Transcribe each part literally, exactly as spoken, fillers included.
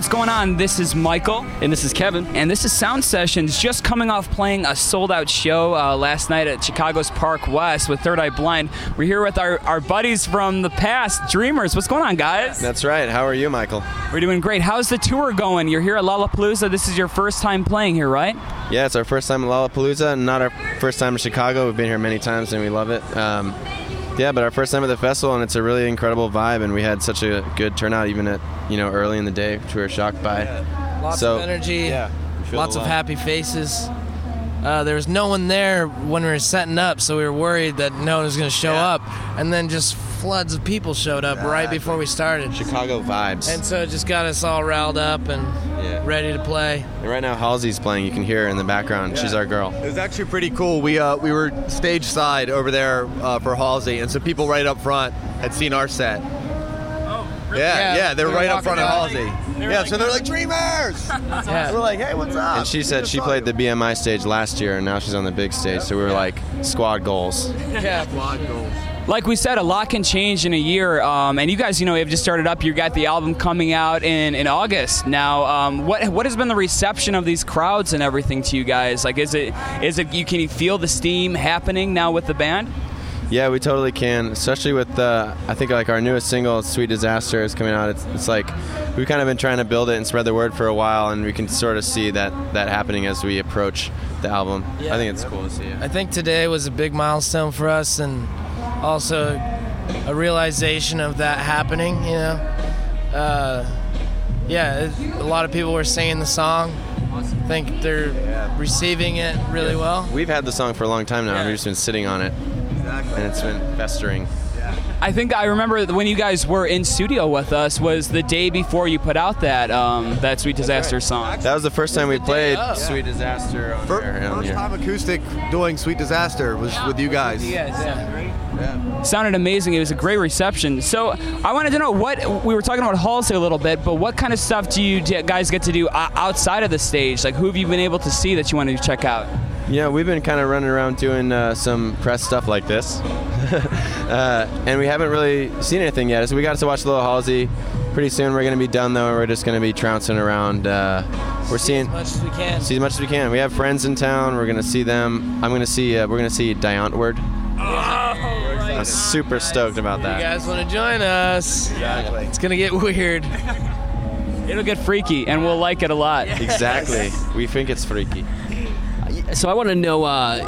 what's going on? This is Michael. And this is Kevin. And this is Sound Sessions, just coming off playing a sold-out show uh, last night at Chicago's Park West with Third Eye Blind. We're here with our, our buddies from the past, Dreamers. What's going on, guys? That's right. How are you, Michael? We're doing great. How's the tour going? You're here at Lollapalooza. This is your first time playing here, right? Yeah, it's our first time at Lollapalooza, not our first time in Chicago. We've been here many times, and we love it. Um, Yeah, but our first time at the festival, and it's a really incredible vibe, and we had such a good turnout even at, you know, early in the day, which we were shocked by. Yeah. Lots so, of energy, yeah, lots of happy faces. Uh, there was no one there when we were setting up, so we were worried that no one was going to show yeah. up, and then just floods of people showed up exactly. right before we started. Chicago vibes. And so it just got us all riled up and yeah. ready to play. And right now Halsey's playing. You can hear her in the background. Yeah. She's our girl. It was actually pretty cool. We uh, we were stage side over there uh, for Halsey, and so people right up front had seen our set. Oh, really? Yeah, yeah, yeah, they were we were right up front of Halsey. Yeah, like, so they're like, Dreamers! Yeah. We're like, hey, what's up? And she said she played the B M I stage last year, and now she's on the big stage, so we were like, squad goals. Yeah, squad goals. Like we said, a lot can change in a year, um, and you guys, you know, have just started up. You got the album coming out in, in August now. Um, what what has been the reception of these crowds and everything to you guys? Like, is it is it you can you feel the steam happening now with the band? Yeah, we totally can, especially with uh, I think like our newest single, "Sweet Disaster," is coming out. It's, it's like we've kind of been trying to build it and spread the word for a while, and we can sort of see that that happening as we approach the album. Yeah. I think it's cool to see it. I think today was a big milestone for us, and also a realization of that happening, you know. Uh, yeah, it, a lot of people were singing the song. I think they're yeah. receiving it really yeah. well. We've had the song for a long time now, yeah. and we've just been sitting on it. Exactly. And it's been festering. I think I remember when you guys were in studio with us was the day before you put out that um, that Sweet Disaster right. song. That was the first time we played up. Sweet Disaster on Fir- there. First time acoustic doing Sweet Disaster was with you guys. Yeah. Yeah. Sounded amazing. It was a great reception. So I wanted to know what we were talking about Halsey a little bit, but what kind of stuff do you guys get to do outside of the stage? Like, who have you been able to see that you wanted to check out? Yeah, we've been kind of running around doing uh, some press stuff like this, uh, and we haven't really seen anything yet. So we got to watch Little Halsey. Pretty soon we're going to be done, though, and we're just going to be trouncing around. Uh, we're see seeing as much as we can. See as much as we can. We have friends in town. We're going to see them. I'm going to see. Uh, we're going to see Diontward. Oh, right. I'm super stoked about that. You guys want to join us? Exactly. It's going to get weird. It'll get freaky, and we'll like it a lot. Exactly. We think it's freaky. So I want to know, uh,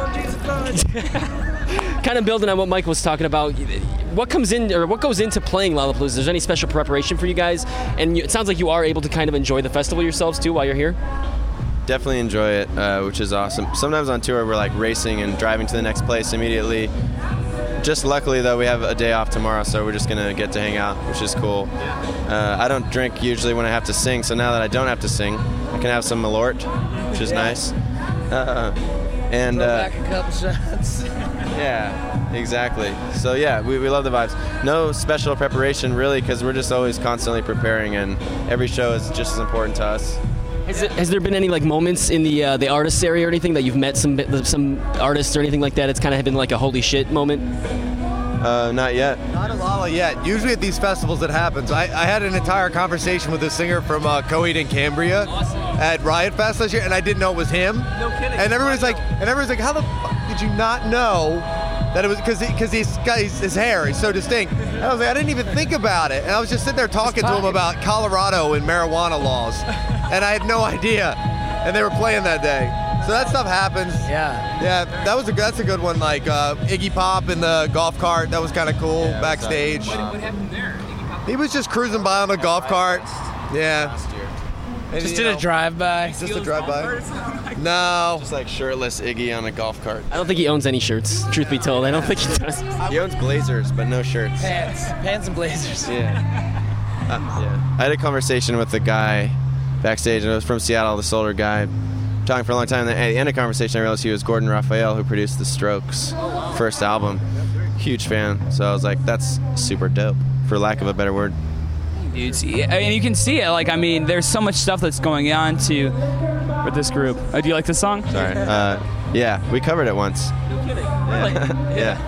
kind of building on what Mike was talking about, what comes in or what goes into playing Lollapalooza? Is there any special preparation for you guys? And you, it sounds like you are able to kind of enjoy the festival yourselves too while you're here. Definitely enjoy it, uh, which is awesome. Sometimes on tour we're like racing and driving to the next place immediately. Just luckily though we have a day off tomorrow, so we're just gonna get to hang out, which is cool. Uh, I don't drink usually when I have to sing, so now that I don't have to sing, I can have some Malort, which is nice. Uh, and Throw uh, back a couple shots. yeah, exactly. So yeah, we, we love the vibes. No special preparation really, because we're just always constantly preparing, and every show is just as important to us. Has, it, has there been any like moments in the uh, the artists area or anything that you've met some some artists or anything like that? It's kind of been like a holy shit moment. Uh, not yet. Not a Lala yet. Usually at these festivals it happens. I, I had an entire conversation with a singer from uh, Coheed and Cambria awesome. at Riot Fest last year, and I didn't know it was him. No kidding. And everybody's like, and everybody's like, how the fuck did you not know that it was? Because because he's got his, his hair is so distinct. And I was like, I didn't even think about it. And I was just sitting there talking to him about Colorado and marijuana laws, and I had no idea. And they were playing that day. So that stuff happens. Yeah. Yeah, that was a that's a good one. Like uh, Iggy Pop in the golf cart. That was kind of cool Yeah, backstage. What, what happened there? He was just cruising by on a golf cart. Yeah. And, Just you did know, a drive-by. Just a drive-by. No. Just like shirtless Iggy on a golf cart. I don't think he owns any shirts, truth be told. I don't think he does. He owns blazers, but no shirts. Pants. Pants and blazers. Yeah. Uh, yeah. I had a conversation with the guy backstage, and it was from Seattle, this older guy, talking for a long time. And at the end of the conversation, I realized he was Gordon Raphael, who produced The Strokes' first album. Huge fan. So I was like, that's super dope, for lack of a better word. Dude, see, I mean, you can see it. Like, I mean, there's so much stuff that's going on to with this group. Uh, do you like this song? Sorry. Uh, yeah, we covered it once. No kidding. Yeah. yeah.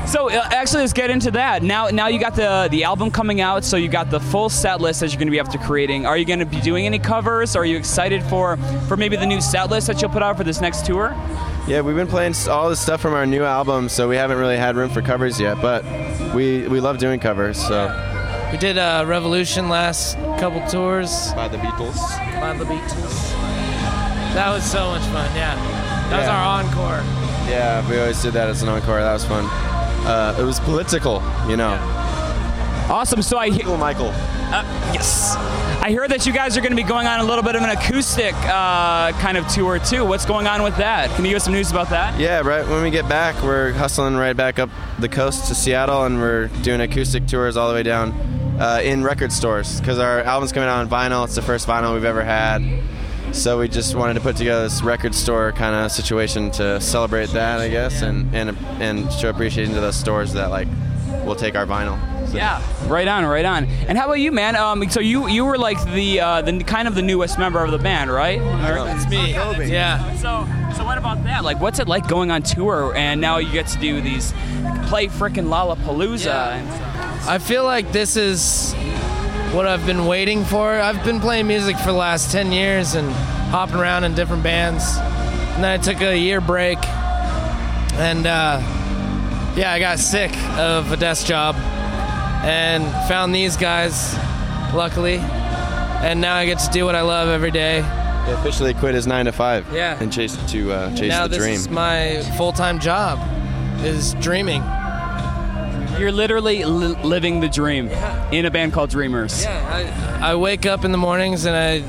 So uh, actually, let's get into that. Now, now you got the the album coming out, so you got the full set list that you're going to be after creating. Are you going to be doing any covers? Are you excited for for maybe the new set list that you'll put out for this next tour? Yeah, we've been playing all the stuff from our new album, so we haven't really had room for covers yet. But we we love doing covers. So We did uh, Revolution last couple tours. by the Beatles. By the Beatles. That was so much fun, yeah. That was Yeah. our encore. Yeah, we always did that as an encore. That was fun. Uh, it was political, you know. Awesome. So I hear, Cool, Michael. uh, yes, I heard that you guys are going to be going on a little bit of an acoustic uh, kind of tour too. What's going on with that? Can you give us some news about that? Yeah, right when we get back, we're hustling right back up the coast to Seattle, and we're doing acoustic tours all the way down uh, in record stores because our album's coming out on vinyl. It's the first vinyl we've ever had. So we just wanted to put together this record store kind of situation to celebrate that, I guess, and, and and show appreciation to those stores that like will take our vinyl. So- Yeah, right on, right on. And how about you, man? Um, so you you were like the uh, the kind of the newest member of the band, right? That's me. Yeah. So so what about that? Like, what's it like going on tour and now you get to do these play frickin' Lollapalooza? Yeah. And stuff? I feel like this is what I've been waiting for. I've been playing music for the last ten years and hopping around in different bands. And then I took a year break. And uh, yeah, I got sick of a desk job and found these guys, luckily. And now I get to do what I love every day. He officially quit his nine to five. Yeah. And chase to uh, chase now the this dream. is my full-time job, is dreaming. You're literally li- living the dream in a band called Dreamers. Yeah, I, I wake up in the mornings and I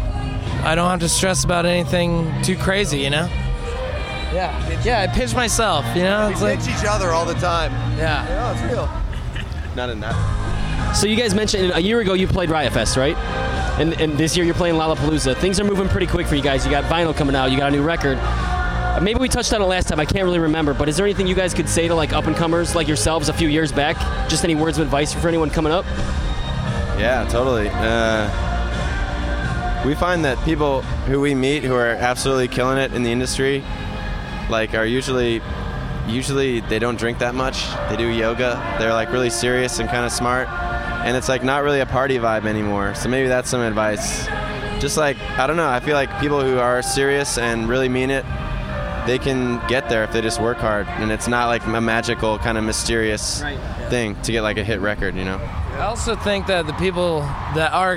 I don't have to stress about anything too crazy, you know? Yeah. Yeah, I pinch myself, you know? We It's like, pinch each other all the time. yeah. Yeah, it's real. Not in that. So you guys mentioned a year ago you played Riot Fest, right? And, and this year you're playing Lollapalooza. Things are moving pretty quick for you guys. You got vinyl coming out. You got a new record. Uh, Maybe we touched on it last time. I can't really remember. But is there anything you guys could say to like up and comers like yourselves a few years back? Just any words of advice for anyone coming up? Yeah, totally. Uh, we find that people who we meet who are absolutely killing it in the industry, like, are usually, usually they don't drink that much. They do yoga. They're like really serious and kind of smart, and it's like not really a party vibe anymore. So maybe that's some advice. Just like, I don't know. I feel like people who are serious and really mean it, they can get there if they just work hard, and it's not like a magical kind of mysterious Right. thing to get like a hit record, you know. I also think that the people that are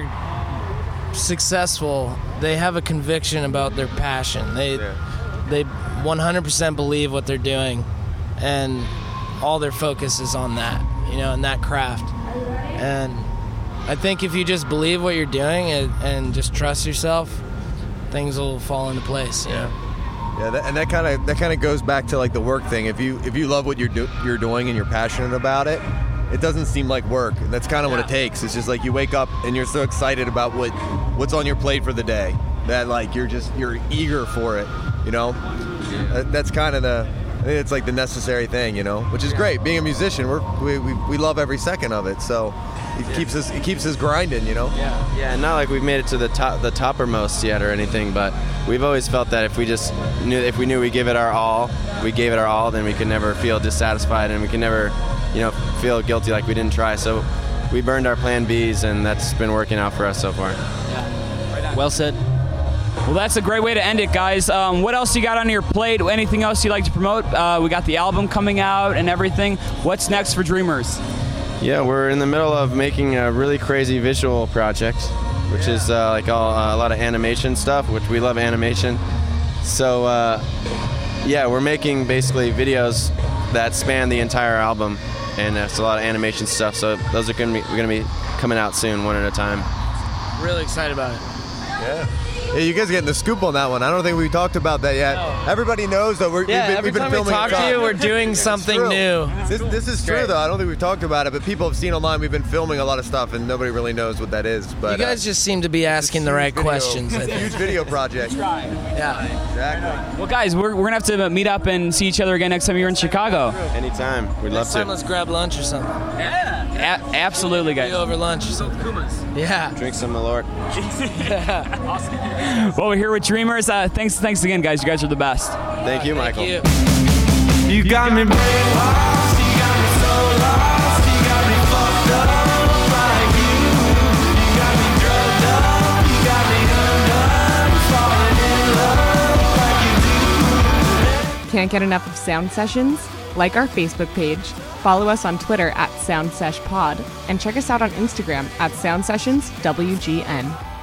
successful, they have a conviction about their passion. They they one hundred percent believe what they're doing, and all their focus is on that, you know, and that craft. And I think if you just believe what you're doing and, and just trust yourself, things will fall into place, you know. Yeah, that, and that kind of that kind of goes back to like the work thing. If you if you love what you're do, you're doing and you're passionate about it, it doesn't seem like work. That's kind of what it takes. It's just like you wake up and you're so excited about what what's on your plate for the day that like you're just you're eager for it. You know, That- that's kind of the. I think it's like the necessary thing, you know, which is great. Being a musician, we're, we we we love every second of it. So it keeps us it keeps us grinding, you know. Yeah, yeah, not like we've made it to the top, the toppermost yet or anything, but we've always felt that if we just knew, if we knew we give it our all, we gave it our all, then we could never feel dissatisfied, and we can never, you know, feel guilty like we didn't try. So we burned our plan B's, and that's been working out for us so far. Well said. Well, that's a great way to end it, guys. Um, what else you got on your plate? Anything else you'd like to promote? Uh, we got the album coming out and everything. What's next for Dreamers? Yeah, we're in the middle of making a really crazy visual project, which is uh, like all, uh, a lot of animation stuff, which we love animation. So uh, yeah, we're making basically videos that span the entire album, and it's a lot of animation stuff. So those are gonna be we're gonna be coming out soon, one at a time. Really excited about it. Yeah. Yeah, you guys are getting the scoop on that one. I don't think we talked about that yet. No. Everybody knows that we're, Yeah, we've been, every we've been time we filming. talk a ton. to you, we're doing It's something true. new. This, this is true, Great. though. I don't think we've talked about it, but people have seen online we've been filming a lot of stuff, and nobody really knows what that is. But You guys uh, just seem to be asking the huge right video- questions. I It's a think. huge video project. Yeah. Exactly. Well, guys, we're, we're going to have to meet up and see each other again next time you're in Chicago. Anytime, we'd love Next time, to. let's grab lunch or something. A- absolutely, Be guys. over lunch or something. Yeah. Drink some Malort. Well, we're here with Dreamers. Uh, thanks, thanks again, guys. You guys are the best. Thank you, Michael. Thank you. You got me brainwashed, you got Can't get enough of Sound Sessions? Like our Facebook page, follow us on Twitter at SoundSeshPod, and check us out on Instagram at SoundSessionsWGN.